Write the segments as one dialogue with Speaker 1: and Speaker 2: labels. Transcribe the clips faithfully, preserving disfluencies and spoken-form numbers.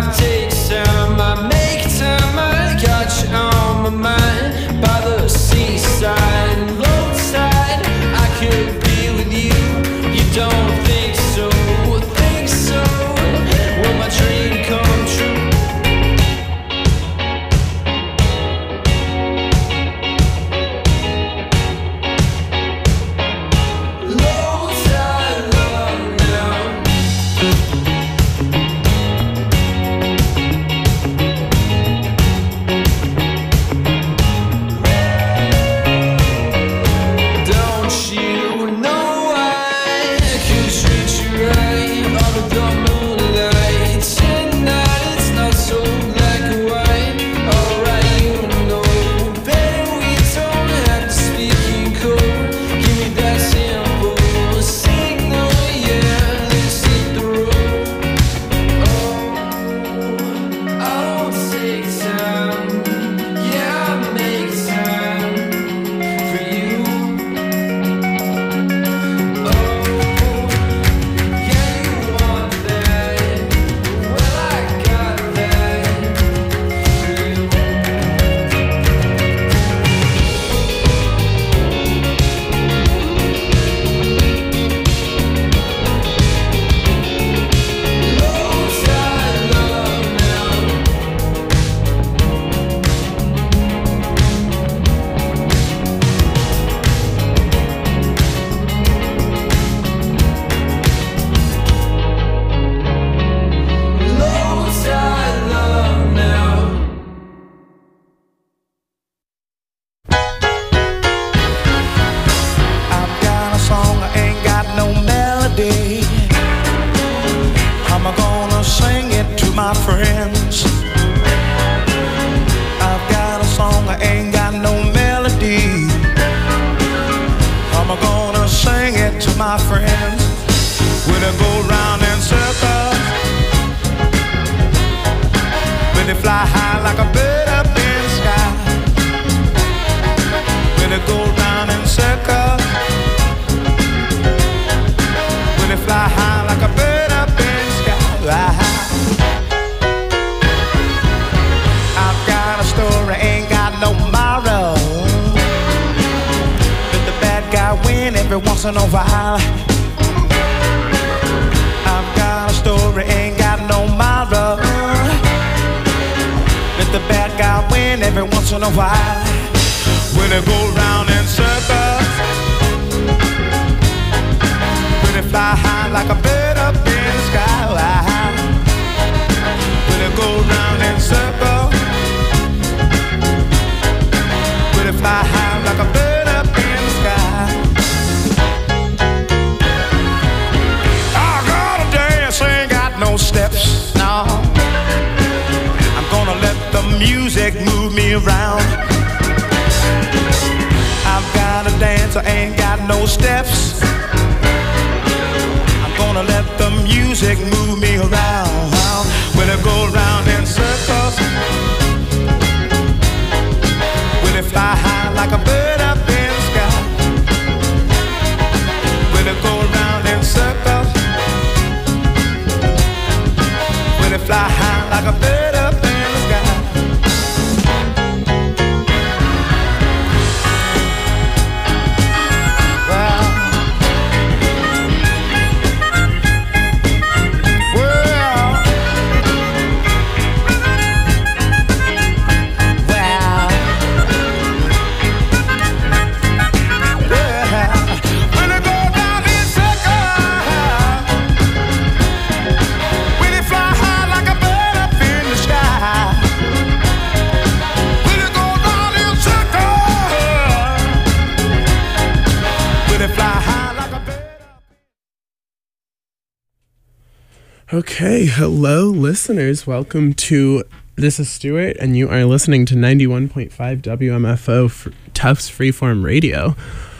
Speaker 1: Okay, hello listeners. Welcome to This is Stuart, and you are listening to ninety-one point five W M F O for Tufts Freeform Radio.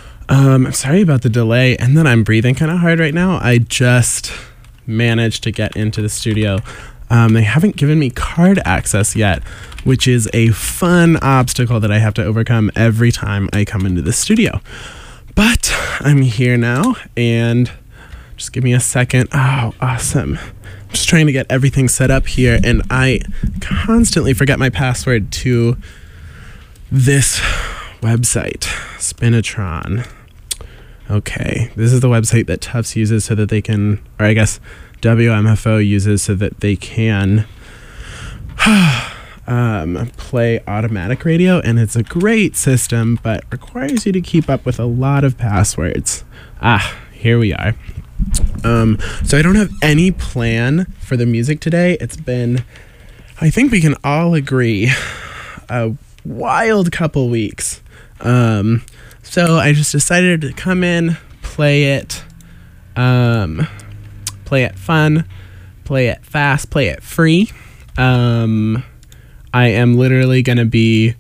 Speaker 1: Um, I'm sorry about the delay, and then I'm breathing kind of hard right now. I just managed to get into the studio. Um, they haven't given me card access yet, which is a fun obstacle that I have to overcome every time I come into the studio. But I'm here now, and Just give me a second. Oh, awesome. I'm just trying to get everything set up here, and I constantly forget my password to this website, Spinatron. Okay, this is the website that Tufts uses so that they can, or I guess W M F O uses so that they can um, play automatic radio, and it's a great system, but requires you to keep up with a lot of passwords. Ah, here we are. Um, so I don't have any plan for the music today. It's been, I think we can all agree, a wild couple weeks. Um, so I just decided to come in, play it, um, play it fun, play it fast, play it free. Um, I am literally going to be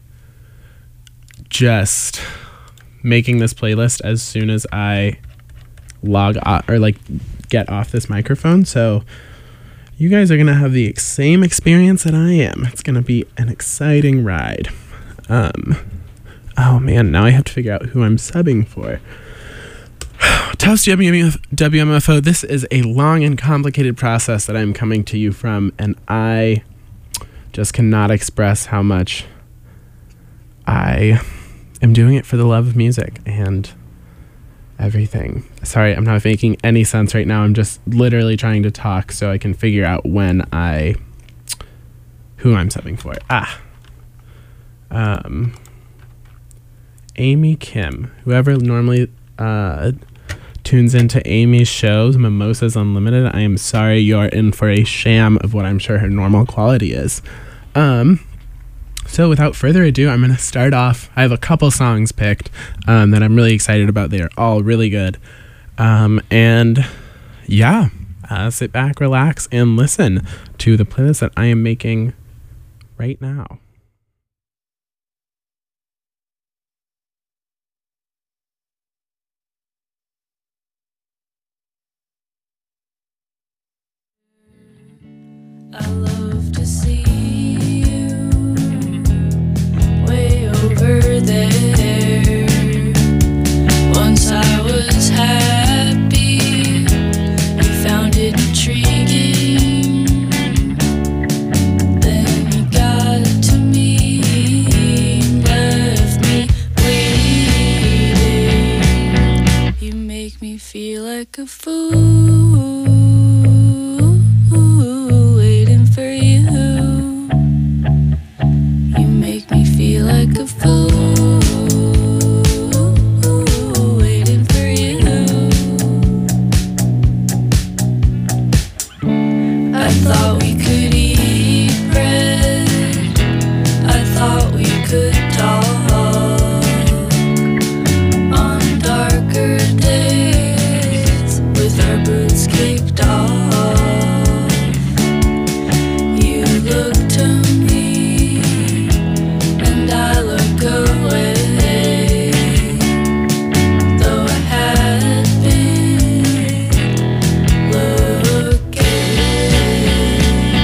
Speaker 1: just making this playlist as soon as I log off, or like get off this microphone. So you guys are going to have the same experience that I am. It's going to be an exciting ride. Um, oh man, now I have to figure out who I'm subbing for. Tufts W M F O, this is a long and complicated process that I'm coming to you from, and I just cannot express how much I am doing it for the love of music and everything. Sorry, I'm not making any sense right now. I'm just literally trying to talk so I can figure out when I, who I'm subbing for. Ah. Um, Amy Kim, whoever normally uh, tunes into Amy's shows, Mimosas Unlimited, I am sorry, you're in for a sham of what I'm sure her normal quality is. Um, so without further ado, I'm going to start off. I have a couple songs picked um, that I'm really excited about. They are all really good. Um, and yeah, uh, sit back, relax, and listen to the playlist that I am making right now.
Speaker 2: I love to see you way over there. Once I was happy, you found it intriguing. Then you got to me, left me waiting. You make me feel like a fool. Like a fool, waiting for you. I thought we could eat bread. I thought we could talk on darker days with our boots kicked off. You look to me, I look away, though I had been looking.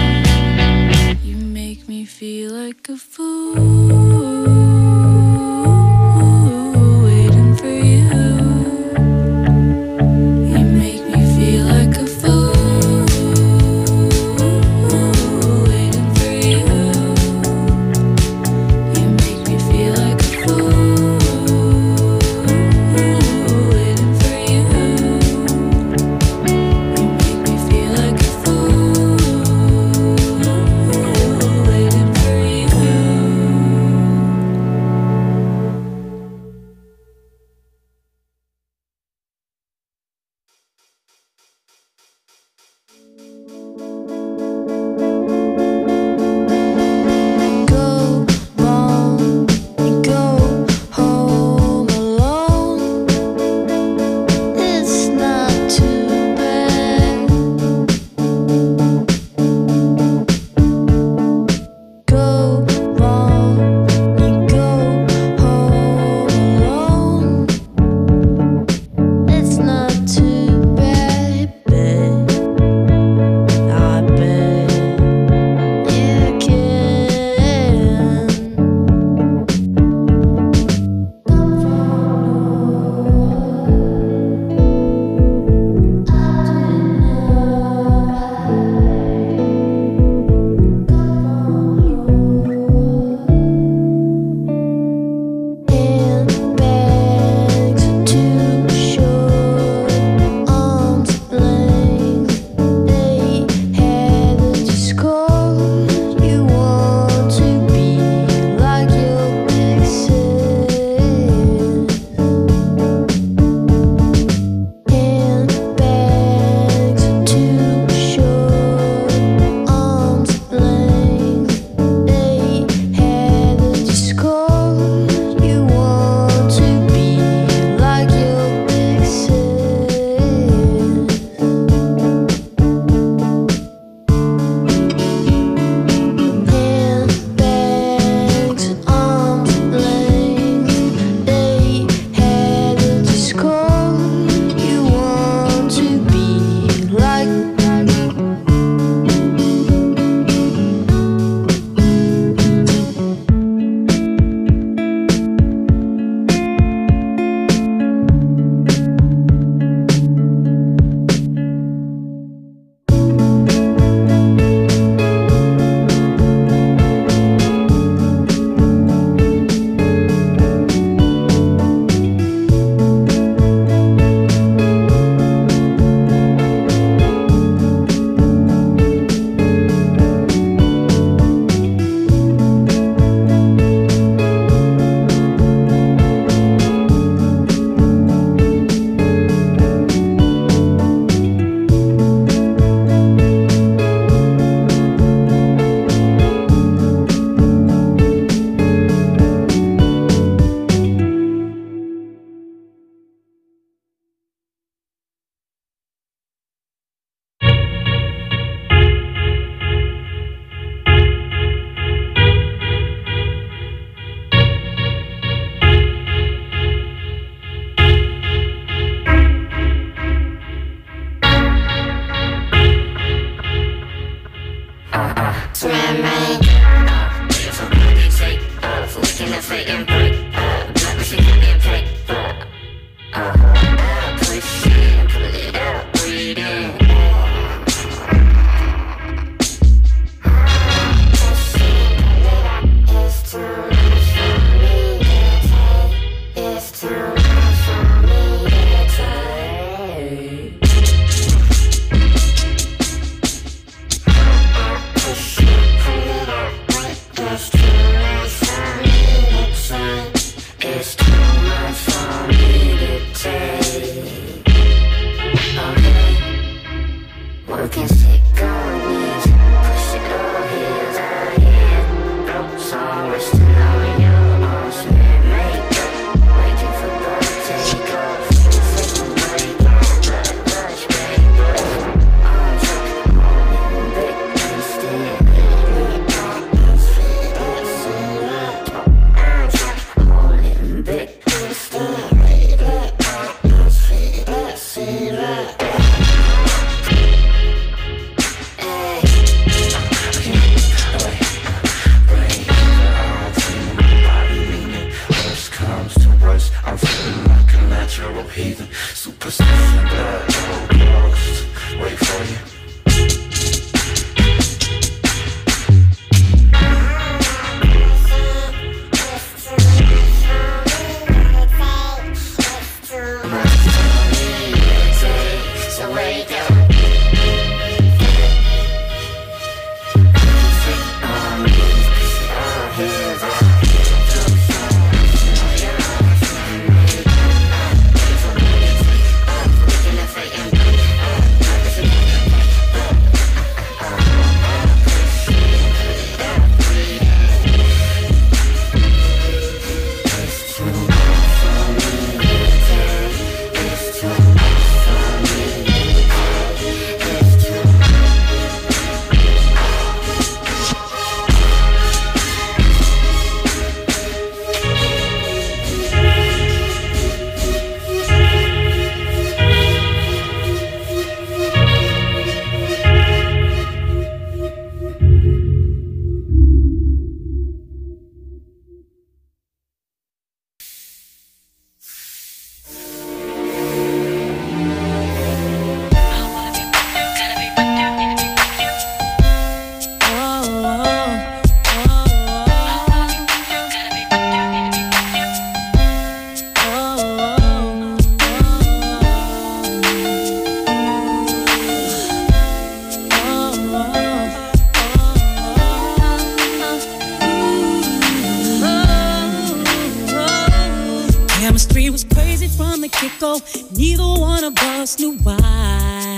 Speaker 3: get-go, neither one of us knew why.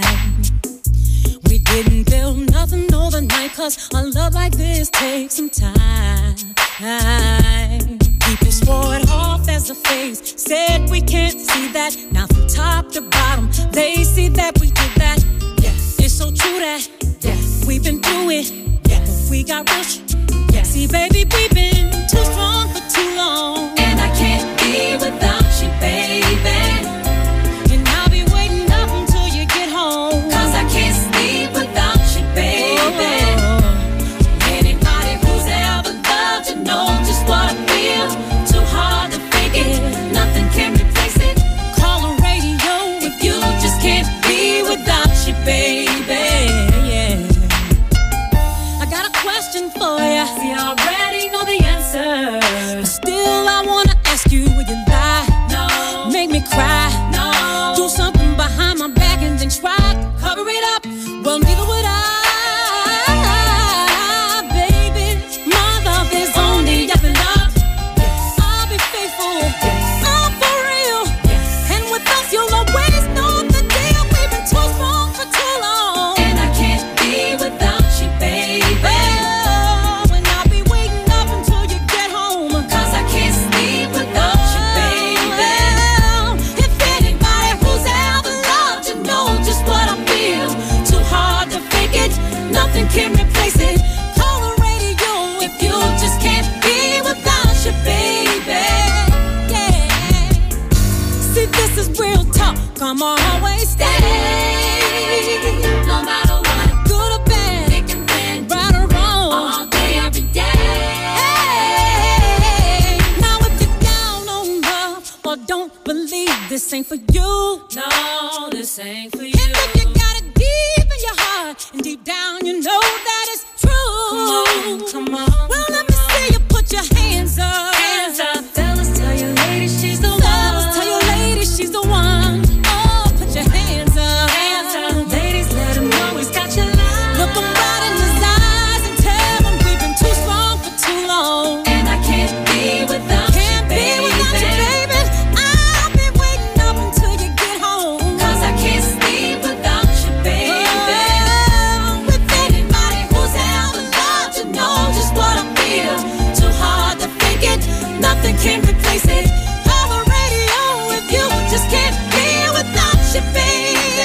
Speaker 3: We didn't build nothing overnight, cause a love like this takes some time. People swore it off as a phase, said we can't see that. Now from top to bottom, they see that we did that. Yes, it's so true that yes, we've been through it. Yes, we got rich. Yes, see baby, we've been too strong for too long, and I can't be without you, baby. And I'll be waiting up until you get home, cause I can't sleep without you, baby. Oh. Anybody who's ever loved you know just what I feel. Too hard to fake it, nothing can replace it. Call a radio if you just can't be without you, baby. Yeah. I got a question for you. See, I already know the answer, but still I wanna ask you, would you lie? No. Make me cry? No. Do something behind my back and then try to cover it up? Well, neither would I, baby. My love is only up and up. Yes. I'll be faithful. Yes. I'm for real. Yes. And with us, you'll always know the deal. We've been too strong for too long, and I can't be without you, baby. Oh, and I'll be waiting up until you get home, cause I can't sleep without you, baby. If anybody who's ever loved you know just what I feel. Too hard to fake it, nothing can replace it. Call the radio if you just can't be without you, baby. Yeah. See, this is real talk. Come on, always stay. No matter what, good or bad, thick and thin, right or wrong, all day, every day. Hey, ain't for you.
Speaker 2: No, this ain't for you.
Speaker 3: And if you got it deep in your heart, and deep down you know that it's true.
Speaker 2: Come on, come on.
Speaker 3: Well, let me see you put your hands up.
Speaker 2: Hands up, fellas, tell your lady she's the one.
Speaker 3: Fellas, tell your lady she's the one. Oh, put your hands up.
Speaker 2: Hands up, ladies, let him know he's got your love.
Speaker 3: Look him right in his eyes and tell him we've been too strong for too long.
Speaker 2: And I can't be without
Speaker 3: Can't
Speaker 2: you,
Speaker 3: be
Speaker 2: baby.
Speaker 3: without you, baby. I've been waiting up until you get home.
Speaker 2: Cause I can't sleep without you, baby.
Speaker 3: Oh, with
Speaker 2: Anybody who's ever loved you know just what I feel. Too hard to fake it, nothing can replace it.
Speaker 3: have a radio with you, just can't be without you, baby.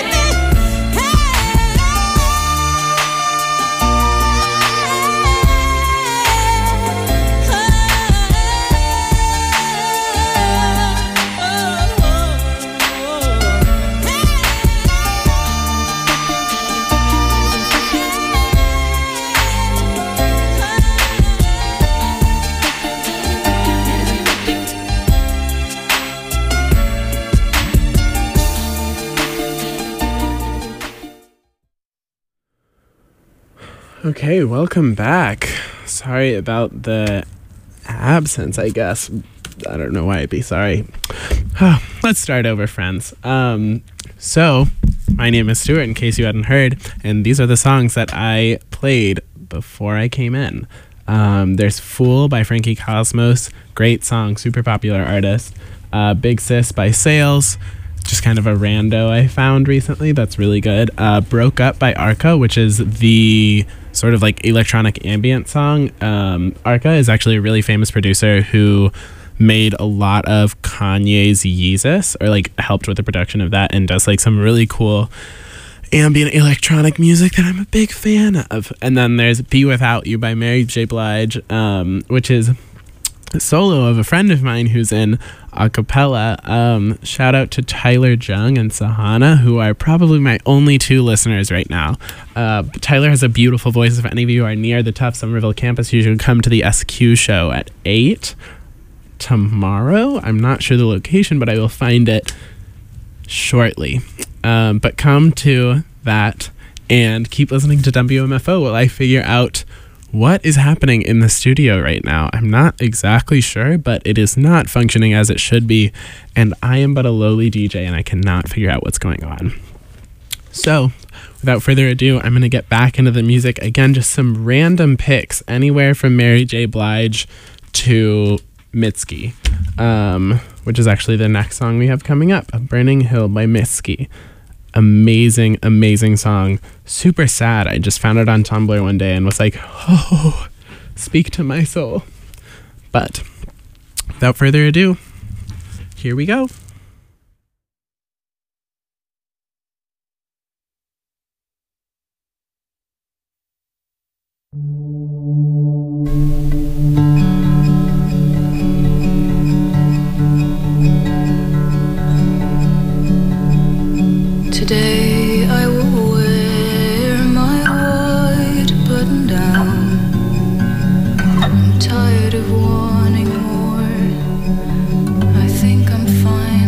Speaker 1: Okay, welcome back. Sorry about the absence, I guess. I don't know why I'd be sorry. Let's start over, friends. Um, so, my name is Stuart, in case you hadn't heard, and these are the songs that I played before I came in. Um, there's Fool by Frankie Cosmos, great song, super popular artist. Uh, Big Sis by Sales, just kind of a rando I found recently that's really good. Uh, Broke Up by Arca, which is the sort of like electronic ambient song. Um, Arca is actually a really famous producer who made a lot of Kanye's Yeezus, or like helped with the production of that, and does like some really cool ambient electronic music that I'm a big fan of. And then there's Be Without You by Mary J. Blige, um, which is a solo of a friend of mine who's in a cappella. Um, shout out to Tyler Jung and Sahana, who are probably my only two listeners right now. Uh, Tyler has a beautiful voice. If any of you are near the Tufts Somerville campus, you should come to the S Q show at eight tomorrow. I'm not sure the location, but I will find it shortly. Um, but come to that and keep listening to W M F O while I figure out what is happening in the studio right now. I'm not exactly sure, but it is not functioning as it should be, and I am but a lowly D J, and I cannot figure out what's going on. So, without further ado, I'm going to get back into the music. Again, just some random picks, anywhere from Mary J. Blige to Mitski, um, which is actually the next song we have coming up, Burning Hill by Mitski. Amazing, amazing song. Super sad. I just found it on Tumblr one day and was like, oh, speak to my soul. But without further ado, here we go.
Speaker 2: Today I will wear my white button down. I'm tired of wanting more. I think I'm fine.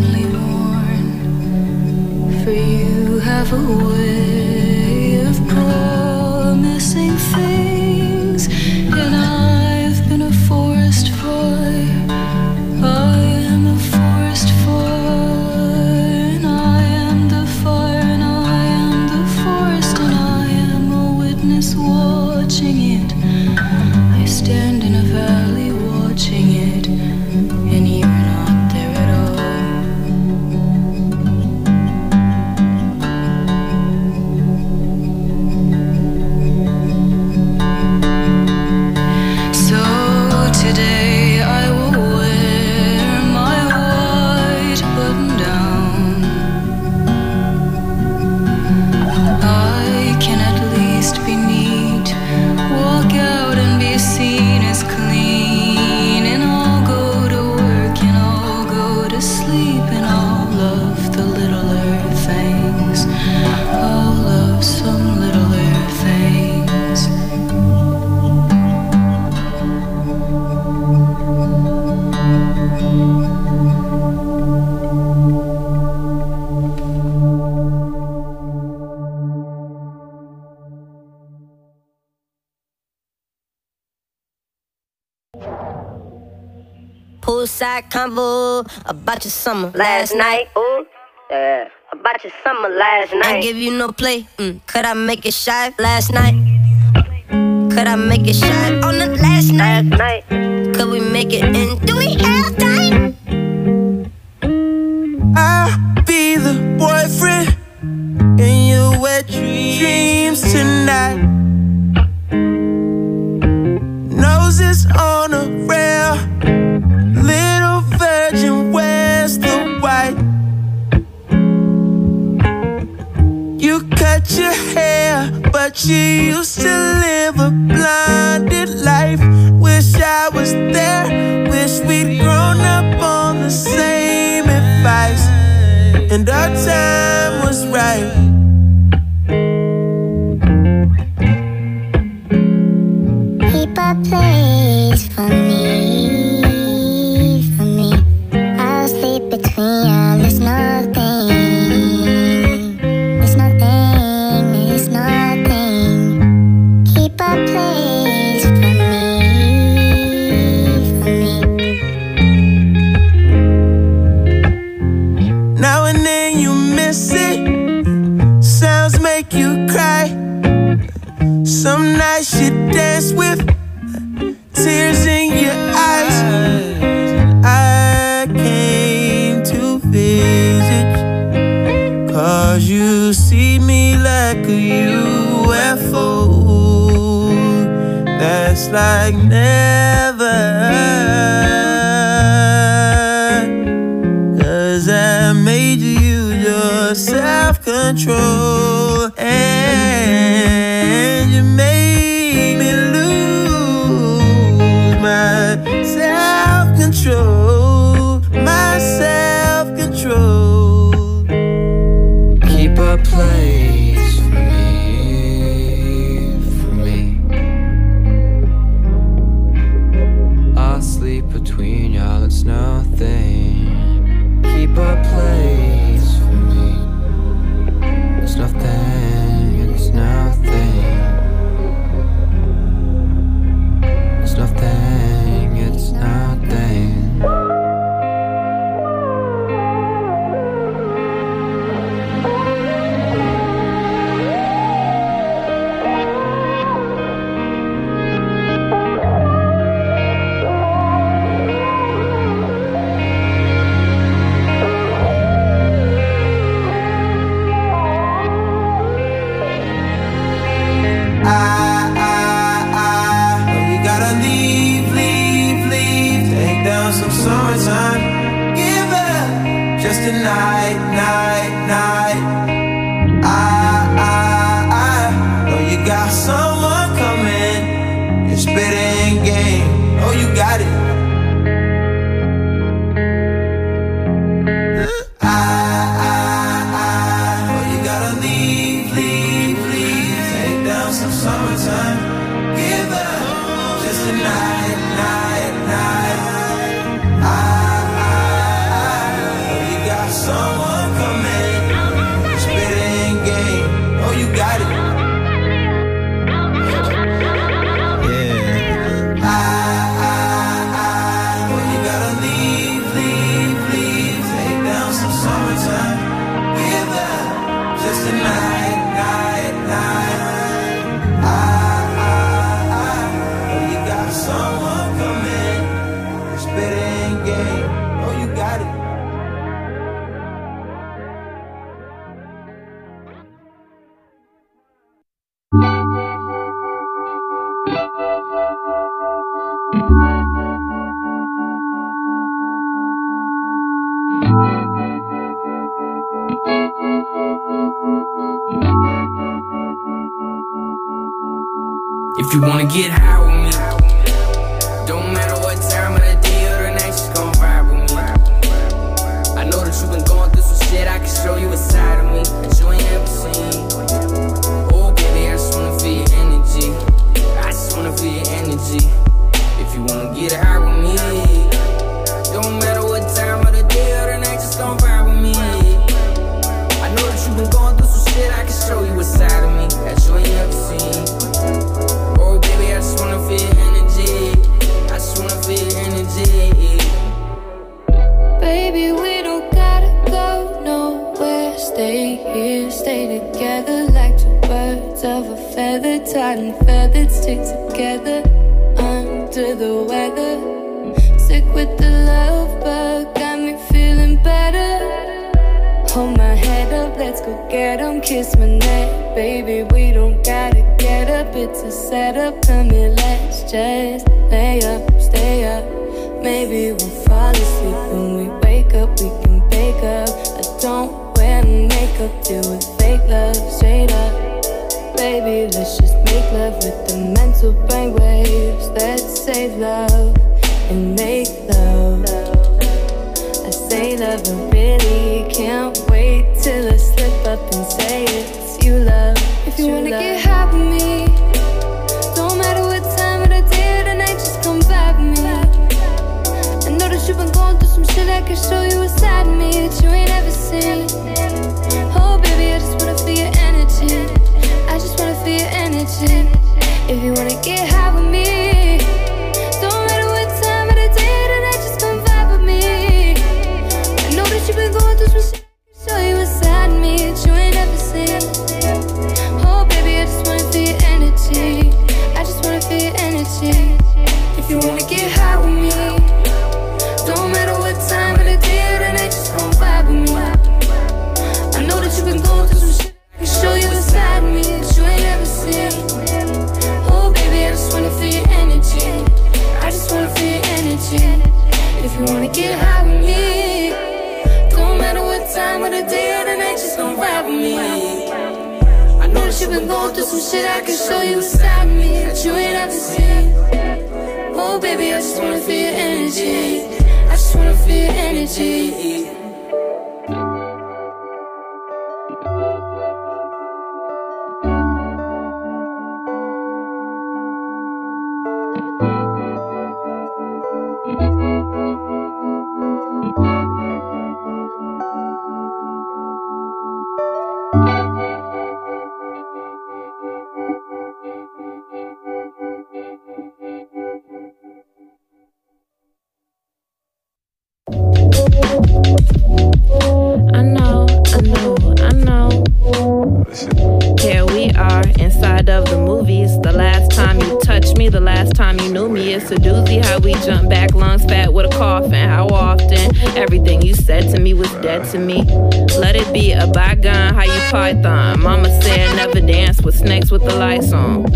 Speaker 4: Poolside convo about your summer last night. Ooh, yeah. About your summer last night. I give you no play. Mm. Could I make it shy last night? Could I make it shy on the last night? Last night. Could we make it in? Do we have time?
Speaker 5: I'll be the boyfriend in your wet dreams tonight. Noses on a rail, little virgin, where's the white? You cut your hair, but you used to live a blinded life. Wish I was there, wish we'd grown up on the same advice, and our time was right.
Speaker 6: Keep a place for me, for me. I'll sleep between y'all, it's nothing. It's nothing, it's nothing. Keep a place for me, for me.
Speaker 5: Now and then you miss it, sounds make you cry. Some nights you dance with tears in your eyes. I came to visit, cause you see me like a U F O. That's like never. Cause I made you use your self-control, and you made me lose my self-control, my self-control. Keep a place for me, for me. I'll sleep between y'all, it's nothing. Keep a place for me. It's nothing, it's nothing. It's nothing, it's nothing. Night, night, night. I, I, I know you got someone coming. You're spitting game. Oh, you got it. I, I, I know you gotta leave, leave, leave. Take down some summertime. Give up just a night, night, night. I, someone coming, spitting game. Oh, you got it. Yeah. I, I, I. Well, you gotta leave, leave, leave. Take down some summertime. Give up just a night, night, night. I, I, I. Well, you got someone coming, spitting game. Oh, you got it.
Speaker 7: If you wanna get high with me, don't matter what time of the day or the night, just gon' vibe with me. I know that you been going through some shit, I can show you a side of me that you ain't ever seen. Oh baby, I just wanna feel your energy, I just wanna feel your energy. If you wanna get high with me, don't matter what time of the day or the night, just gon' vibe with me. I know that you been going through some shit, I can show you a side of me that you ain't ever seen. Oh baby, I just wanna
Speaker 8: feathered, tied and feathered, stick together under the weather. Sick with the love bug, got me feeling better. Hold my head up, let's go get 'em, kiss my neck. Baby, we don't gotta get up, it's a setup. Come here, let's just lay up, stay up. Maybe we'll fall asleep when we wake up, we can bake up. I don't wear makeup, deal with fake love, straight up. Baby, let's just make love with the mental brainwaves. Let's save love and make love. I say love, I really can't wait till I slip up and say it's you, love. If you wanna get high with me, don't matter what time of the day or the night, just come vibe with me. I know that you've been going through some shit, I can show you a side of me that you ain't ever seen. Oh baby, I just wanna feel your energy, I just wanna feel your energy. If you wanna get high with me, don't matter what time of the day or the night, just come vibe with me. I know that you've been going through some shit, I can show you a side of me that you ain't ever seen. Oh baby, I just wanna feel your energy, I just wanna feel your energy. If you wanna get high with me, don't matter what time of the day or the night, just come vibe with me. I know that you've been going through some shit, I can show you a side of me that you ain't ever seen. Oh baby, I just wanna feel your energy, I just wanna feel your energy. If you wanna get high with me, don't matter what time of the day or the night, just come ride with me. I know that you've been going through some shit, I can show you a side of me that you ain't ever seen. Oh baby, I just wanna feel your energy, I just wanna feel your energy.
Speaker 9: I know, I know, I know. Here we are inside of the movies. The last time you touched me, the last time you knew me. It's a doozy how we jump back, lungs fat with a coffin. How often everything you said to me was dead to me. Let it be a bygone, how you python. Mama said never dance with snakes with the lights on.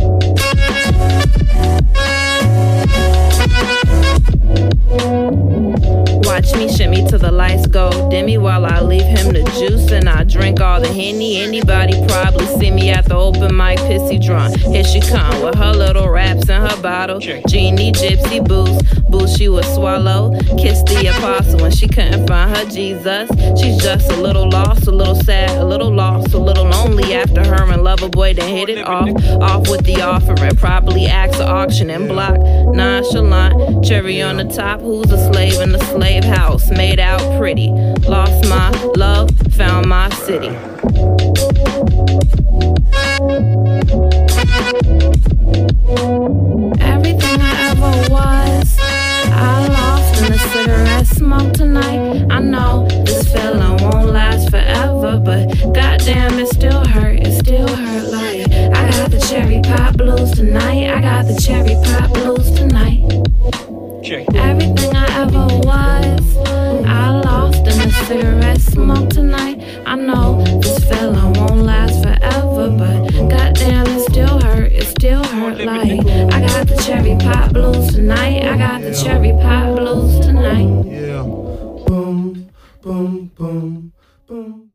Speaker 9: Watch me shimmy till the lights go dimmy while I leave him the juice and I drink all the Henny. Anybody probably see me at the open mic, pissy drunk. Here she come with her little raps in her bottle. Genie, gypsy, booze, booze she would swallow. Kiss the apostle when she couldn't find her Jesus. She's just a little lost, a little sad, a little lost, a little lonely after her and Lover Boy done hit it off. Off with the offering, probably ask the auction and block. Nonchalant, cherry on the top, who's a slave in the slave house, made out pretty. Lost my love, found my city. Everything I ever was, I lost in a cigarette smoke tonight. I know this feeling won't last forever, but goddamn, it still hurt, it still hurt like I got the cherry pie blues tonight. I got the cherry pie blues tonight. Everything I ever was, I lost in a cigarette smoke tonight. I know this feeling won't last forever, but goddamn, it still hurt, it still hurt like I got the cherry pie blues tonight. I got the cherry pie blues tonight.
Speaker 5: Yeah. Boom, boom, boom, boom.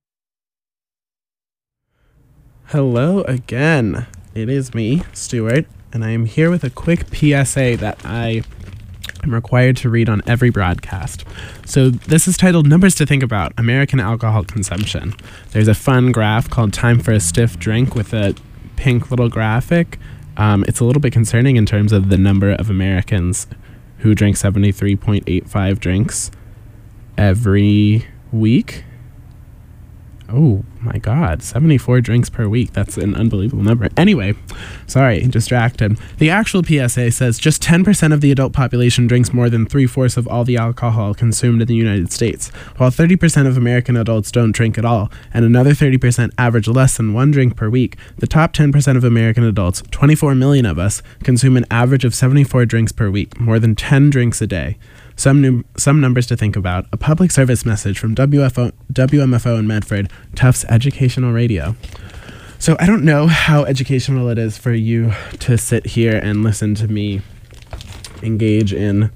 Speaker 1: Hello again. It is me, Stuart, and I am here with a quick P S A that I am required to read on every broadcast. So this is titled Numbers to Think About, American Alcohol Consumption. There's a fun graph called Time for a Stiff Drink with a pink little graphic. Um, it's a little bit concerning in terms of the number of Americans who drink seventy-three point eight five drinks every week. Oh my God, seventy-four drinks per week. That's an unbelievable number. Anyway, sorry, distracted. The actual P S A says just ten percent of the adult population drinks more than three-fourths of all the alcohol consumed in the United States, while thirty percent of American adults don't drink at all, and another thirty percent average less than one drink per week. The top ten percent of American adults, twenty-four million of us, consume an average of seventy-four drinks per week, more than ten drinks a day. Some num- some numbers to think about. A public service message from W F O, W M F O in Medford, Tufts Educational Radio. So I don't know how educational it is for you to sit here and listen to me engage in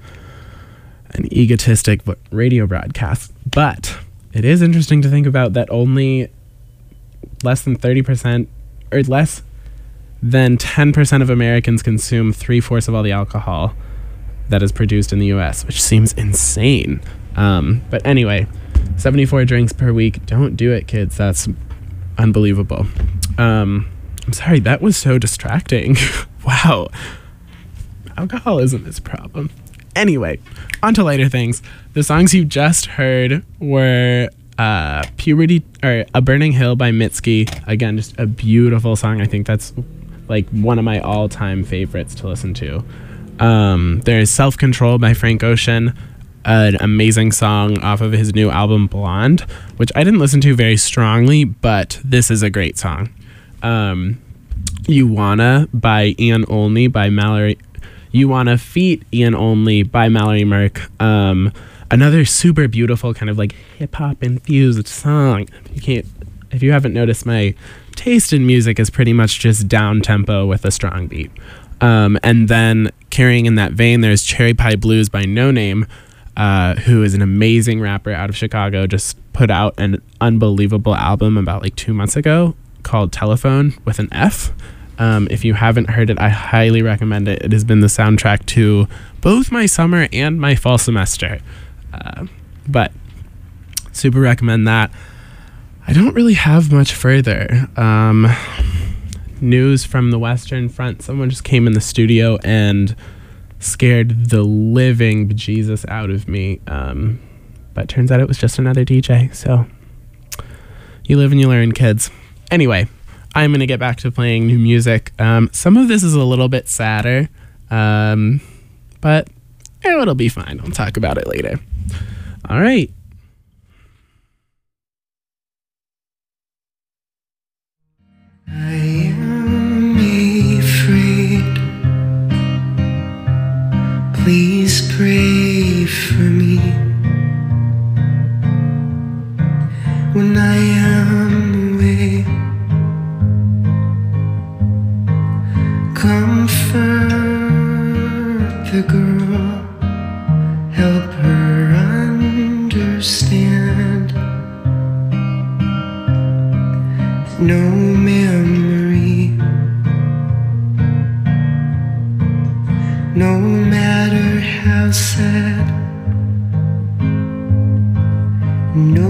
Speaker 1: an egotistic radio broadcast, but it is interesting to think about that only less than thirty percent, or less than ten percent of Americans consume three-fourths of all the alcohol that is produced in the U S, which seems insane. Um, but anyway, seventy-four drinks per week. Don't do it, kids. That's unbelievable. Um, I'm sorry, that was so distracting. Wow. Alcoholism is a problem. Anyway, on to lighter things. The songs you just heard were uh, Puberty, or A Burning Hill by Mitski. Again, just a beautiful song. I think that's like one of my all-time favorites to listen to. Um, there's Self-Control by Frank Ocean, an amazing song off of his new album Blonde, which I didn't listen to very strongly, but this is a great song. Um, You Wanna by Ian Olney by Mallory. You Wanna feat Ian Olney by Mallory Merck. Um, another super beautiful kind of like hip hop infused song. You can't, if you haven't noticed, my taste in music is pretty much just down tempo with a strong beat. Um, and then carrying in that vein, there's Cherry Pie Blues by No Name, uh, who is an amazing rapper out of Chicago, just put out an unbelievable album about like two months ago called Telephone with an F. Um, if you haven't heard it, I highly recommend it. It has been the soundtrack to both my summer and my fall semester. Uh, but super recommend that. I don't really have much further. Um... News from the Western Front. Someone just came in the studio and scared the living bejesus out of me. Um, but turns out it was just another D J. So you live and you learn, kids. Anyway, I'm going to get back to playing new music. Um, some of this is a little bit sadder, um, but it'll be fine. I'll talk about it later. All right.
Speaker 5: I am afraid. Please pray for me when I am away. Comfort the girl, help her understand. No memory, no matter how sad, no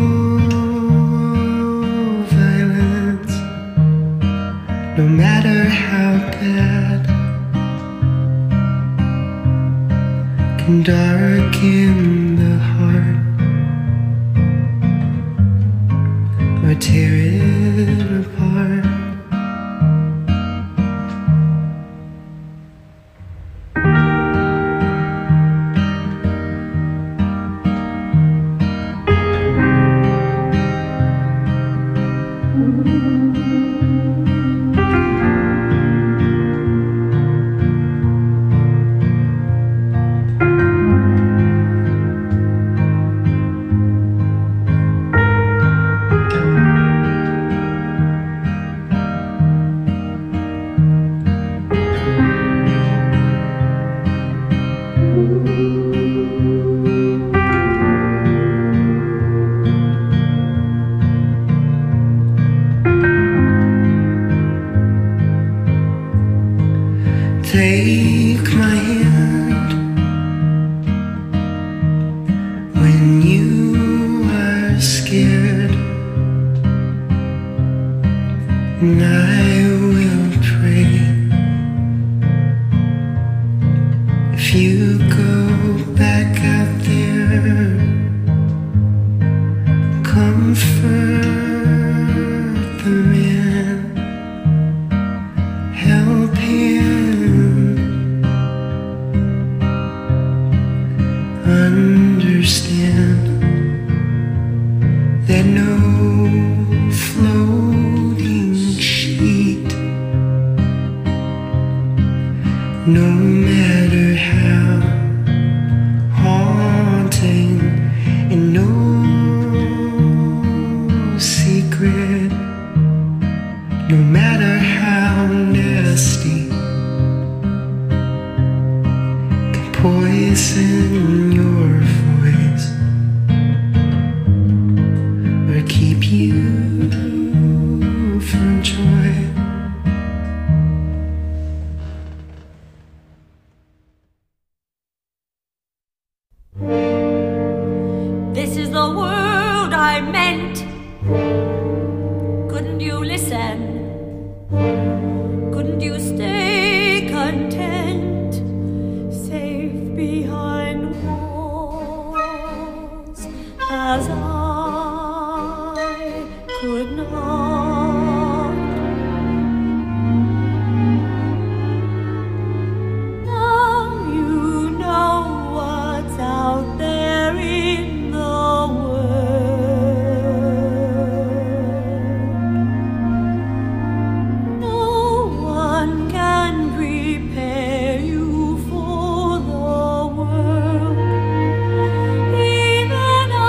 Speaker 5: violence, no matter how bad, can darken the heart or tear it apart. Take my hand when you are scared, and I will pray. If you go back out there, comfort No matter how haunting and no secret, no matter how nasty, can poison your voice or keep you from joy.
Speaker 10: This is the world I meant. Couldn't you listen? Couldn't you stay content, safe behind walls, as I could not? Now you know what's out there in the world. No one can prepare you for the world. Even I,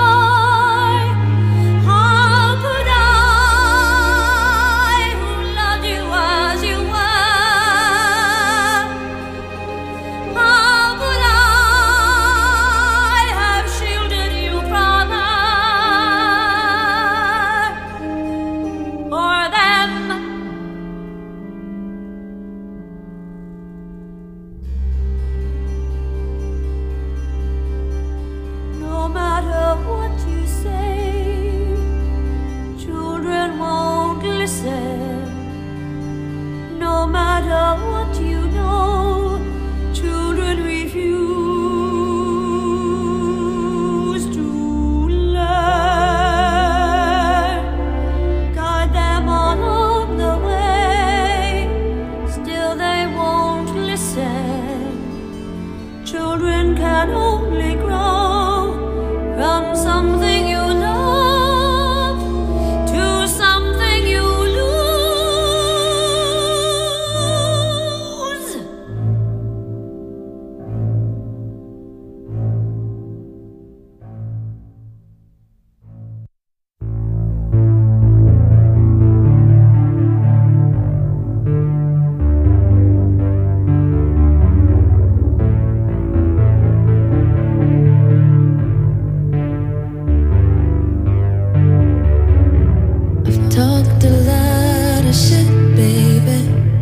Speaker 10: how could I, who loved you as you were, how could I have shielded you from her or them? No matter what you say, children won't listen. No matter what you know, children refuse to learn. Guide them along the way, still they won't listen. Children can only grow from something you love to something you lose.
Speaker 8: I've talked a lot of shit, baby.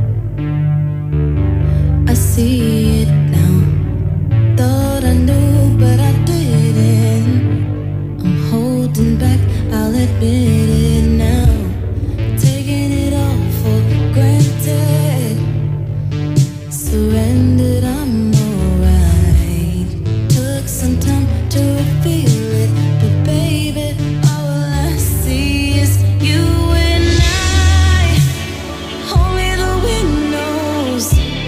Speaker 8: I see it now. Thought I knew, but I didn't. I'm holding back, I'll admit it now. Taking it all for granted. Surrendered, I'm alright. Took some time to reveal it, but baby, all I see is you and I. Only the wind knows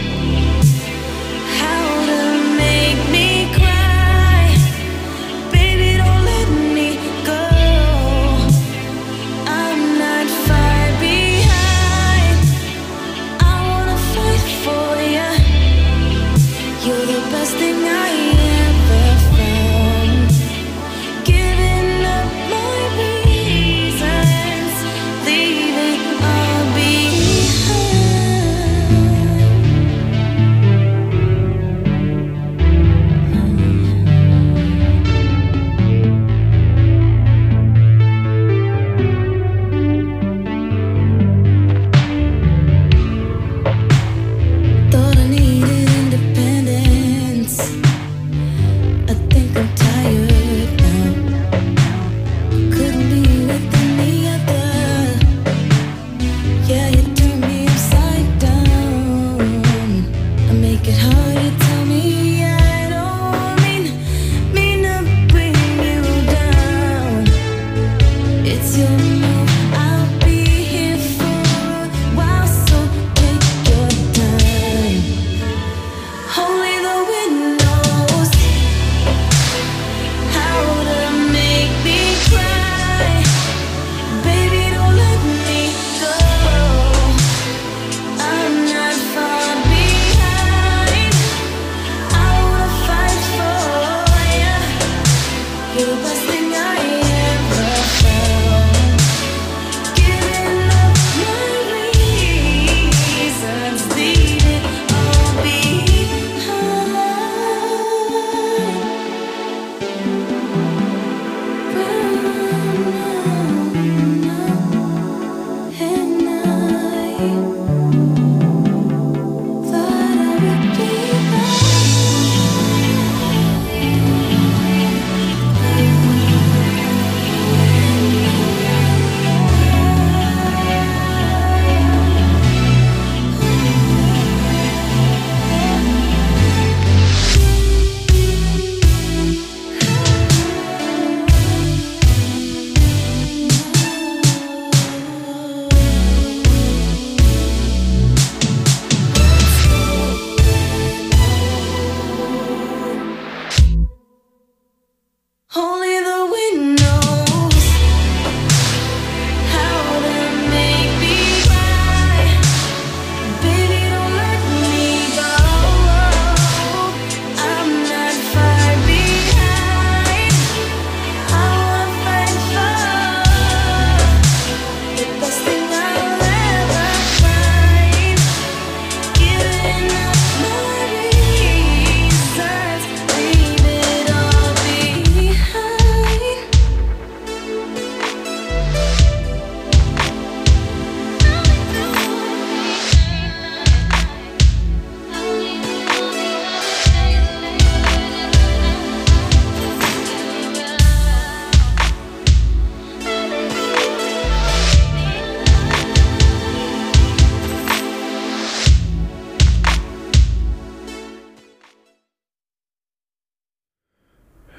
Speaker 8: how to make me cry. Baby, don't let me go. I'm not far behind. I wanna fight for you. You're the best thing I ever found. Giving up my reasons, leaving all behind. Thought I needed independence.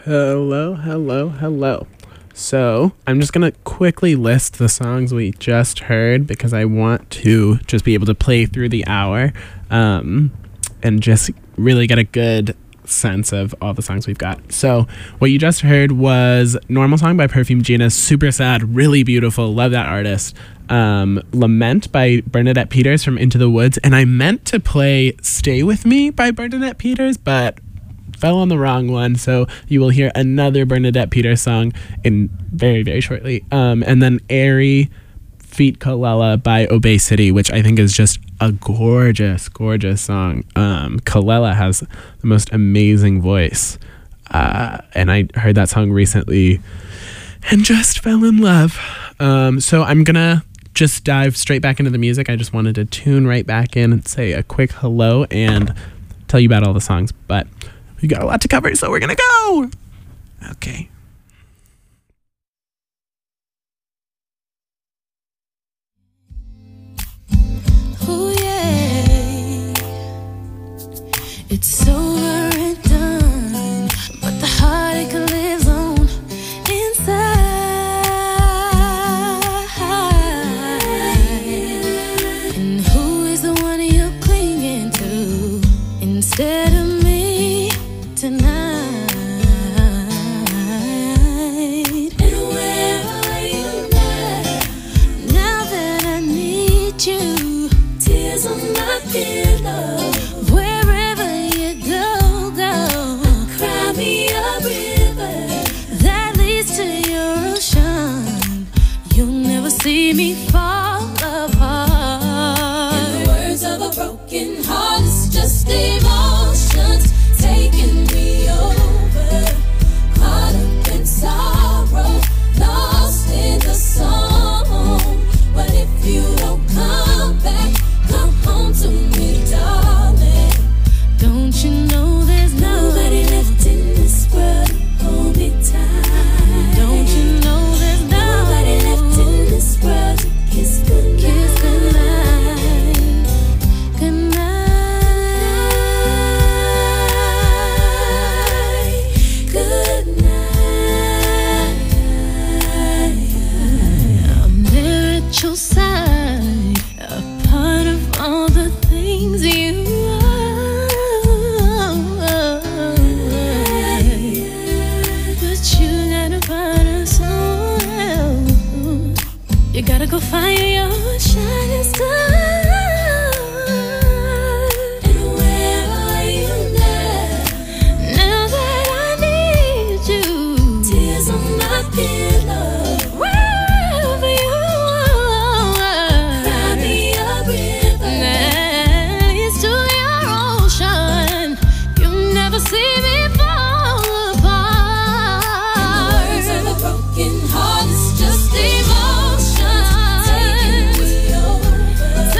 Speaker 1: Hello, hello, hello. So I'm just going to quickly list the songs we just heard because I want to just be able to play through the hour um, and just really get a good sense of all the songs we've got. So what you just heard was Normal Song by Perfume Gina, super sad, really beautiful, love that artist. Um, Lament by Bernadette Peters from Into the Woods, and I meant to play Stay With Me by Bernadette Peters, but fell on the wrong one, so you will hear another Bernadette Peters song in very, very shortly. Um, and then Airy feat. Kalela by Obey City, which I think is just a gorgeous, gorgeous song. Um, Kalela has the most amazing voice. Uh, and I heard that song recently and just fell in love. Um, so I'm going to just dive straight back into the music. I just wanted to tune right back in and say a quick hello and tell you about all the songs. But we got a lot to cover, so we're going to go. Okay.
Speaker 8: It's over and done, but the heartache lives on inside. And who is the one you're clinging to instead of me tonight? And where are you now? Now that I need you, tears on my pillow. See me fall apart. In the words of a broken heart, it's just emotions taking me over. Caught up in sorrow, lost in the song. But if you don't come back, come home to me, darling. Don't you know there's nobody left in this world to hold me tight? Don't you know there's nobody left in this world to kiss goodnight? Kiss goodnight, goodnight, goodnight. I'm there at your side, a part of all the things you are. But you gotta find us someone else. You gotta go find your shining star. And where are you now? Now that I need you, tears on my pillow. Wherever you are, cry me a river that leads to your ocean. You never see me fall apart. In the words of a broken heart, it's just emotion taking me over.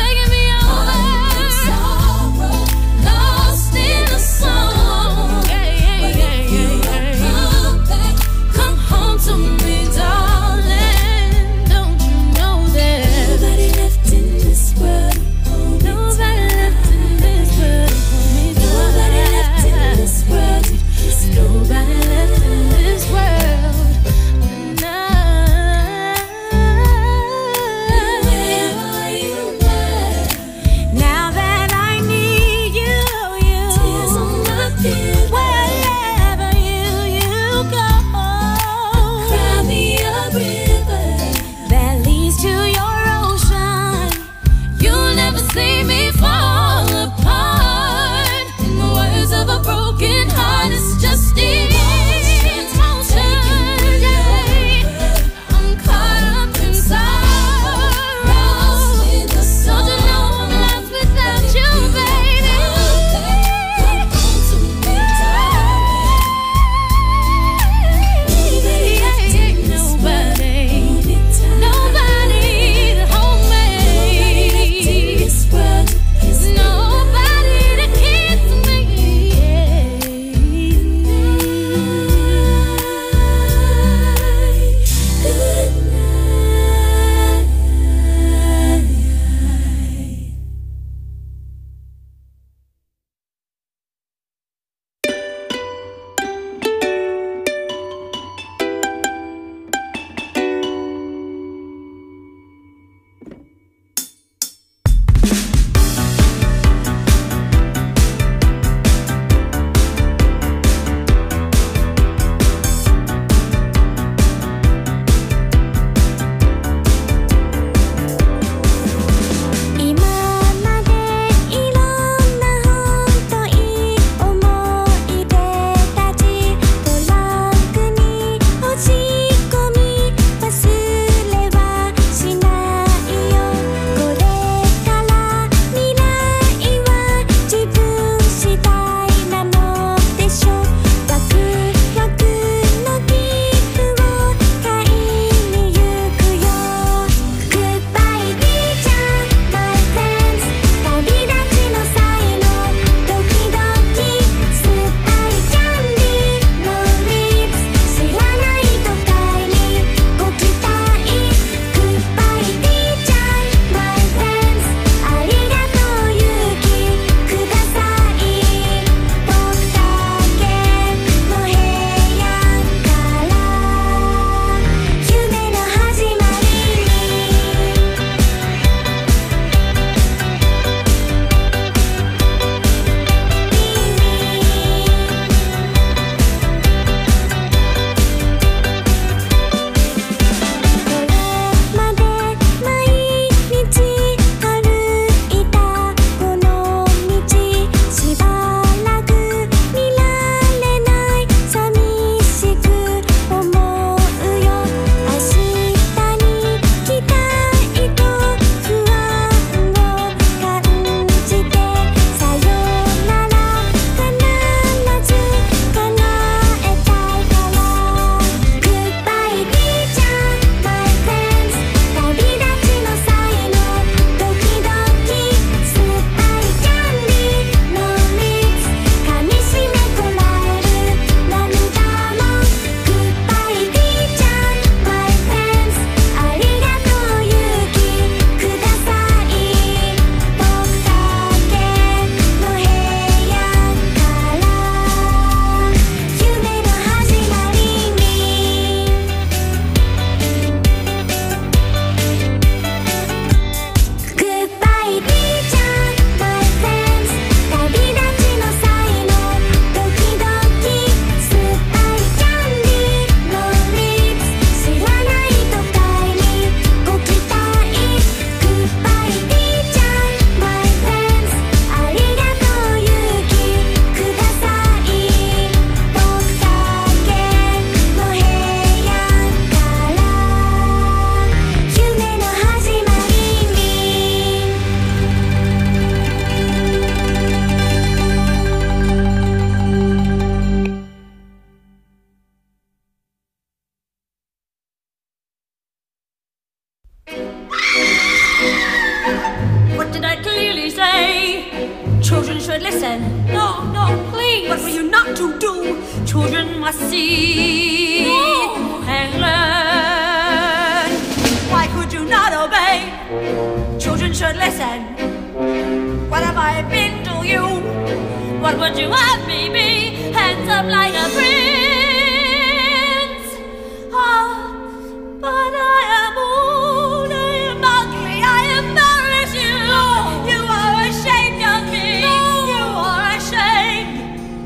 Speaker 10: should listen. No, no, please. What were you not to do? Children must see no. and learn. Why could you not obey? Children should listen. What have I been to you? What would you have me be? Hands up like a prince. Ah, but I am old, I am ugly, I embarrass you. No. You are ashamed of me. No. You are ashamed.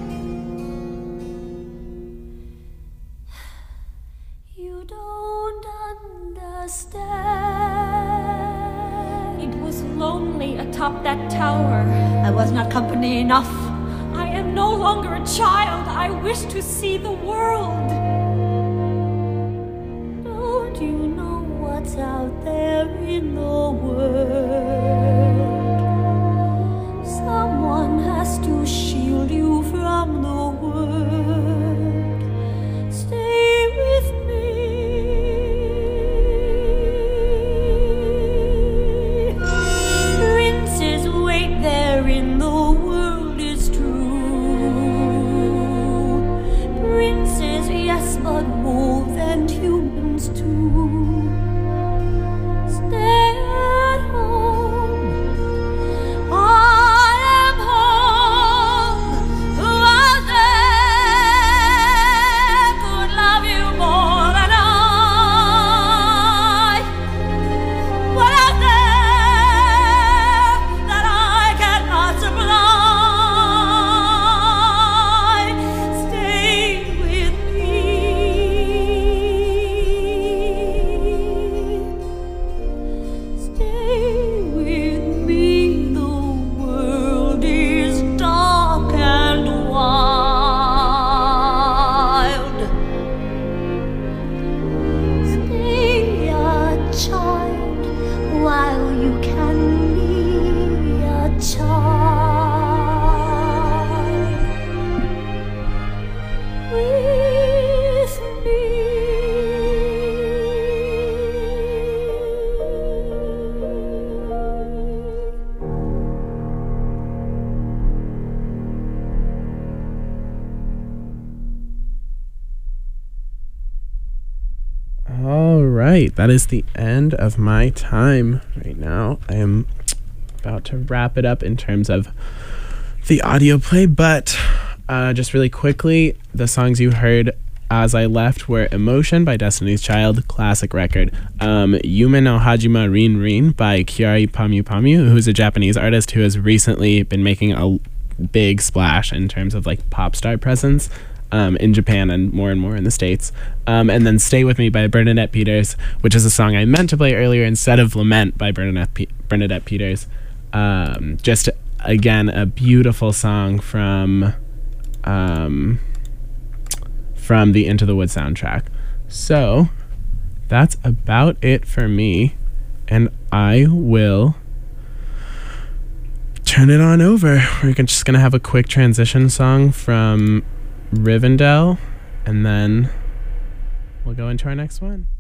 Speaker 10: You don't understand. It was lonely atop that tower. I was not company enough. I am no longer a child. I wish to see the world. Don't you know what's out there in the world? Someone has to shield you from the world. Stay with me. Princes wait there in the world is true. Princes, yes, but more than humans too. Stay at home. I am home. Who out there could love you more than I? What out there that I cannot supply? Stay with me. Stay with me. The world is dark and wild. Stay a child while you can be a child with me.
Speaker 1: All right, that is the end of my time right now. I am about to wrap it up in terms of the audio play, but uh, just really quickly, the songs you heard as I left were Emotion by Destiny's Child, classic record. Um, Yume no Hajima Rin Rin by Kyari Pamu Pamu, who's a Japanese artist who has recently been making a big splash in terms of like pop star presence. Um, in Japan and more and more in the States. Um, and then Stay With Me by Bernadette Peters, which is a song I meant to play earlier instead of Lament by Bernadette, Pe- Bernadette Peters. Um, just, again, a beautiful song from, um, from the Into the Woods soundtrack. So, that's about it for me. And I will turn it on over. We're just going to have a quick transition song from Rivendell, and then we'll go into our next one.